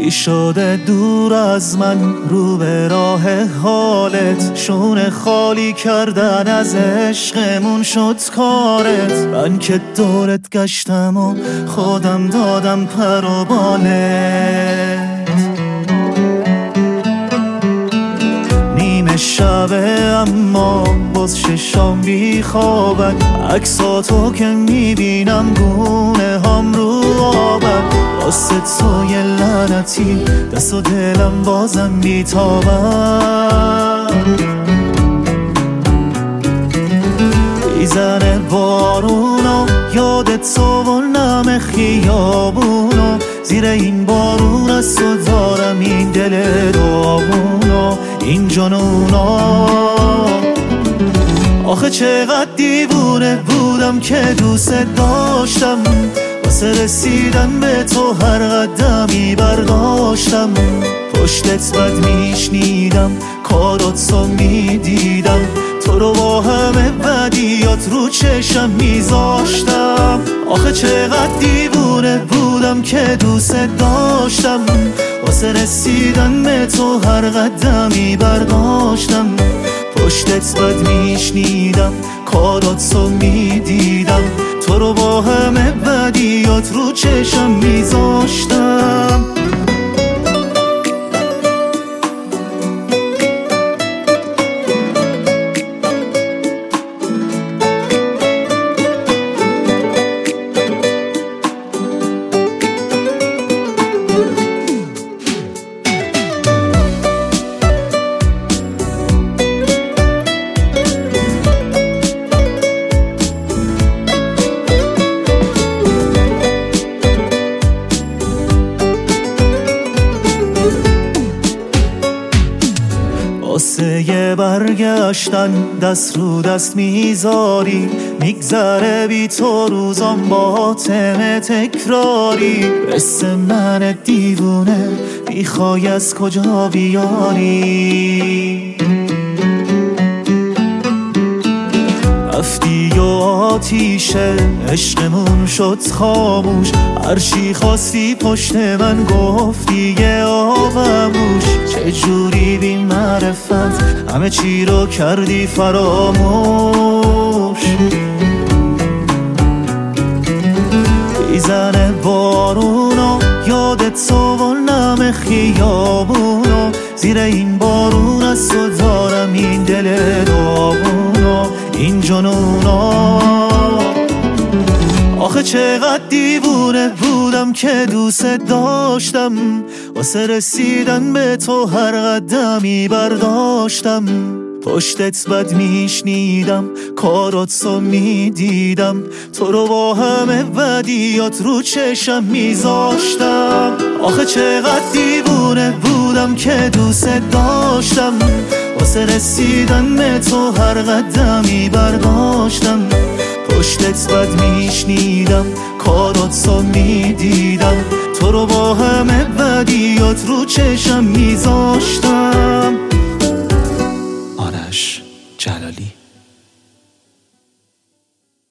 شده دور از من رو به راه حالت، شونه خالی کردن از عشقمون شد کارت. من که دورت گشتم و خودم دادم پر و بالت. نیمه شبه اما باز ششام بی خوابت، عکساتو که میبینم گونه هم رو آبت. واسه تو یه لعنتی دست و دلم بازم بیتابم. میزنه بارونو یاد تو و نم خیابونو، زیر این بارون از تو دارم این دل داغونو، این جنونو. آخه چقدر دیوونه بودم که دوست داشتم، واسه رسیدن به تو هر قدمی برداشتم. پشتت بد میشنیدم کاراتو میدیدم، تو رو با همه بدیات رو چشم میذاشتم. آخه چقدر دیوونه بودم که دوست داشتم، واسه رسیدن به تو هر قدمی برداشتم. پشتت بد میشنیدم کاراتو میدیدم، تو رو با همه بدیات رو چشم میذاشتم. واسه یه برگشتن دست رو دست میذاری، میگذره بی تو روزام با تم تکراری. مثل من دیوونه میخوای از کجا بیاری؟ رفتی و آتیشه عشقمون شد خاموش، هرچی خواستی پشت من گفتی یه آغموش. چجوری بی معرفت همه چی رو کردی فراموش؟ میزنه بارونو یاد تو و نم خیابونو، زیر این بارون از تو دارم این دل داغونو، این جنونو. آخه چقدر دیوونه بودم که دوست داشتم، واسه رسیدن به تو هر قدمی برداشتم. پشتت بد میشنیدم کاراتو میدیدم، تو رو با همه بدیات رو چشم میذاشتم. آخه چقدر دیوونه بودم که دوست داشتم، واسه رسیدن به تو هر قدمی برداشتم. پشتت بد میشنیدم کاراتو میدیدم، تو رو با همه بدیات رو چشم میذاشتم.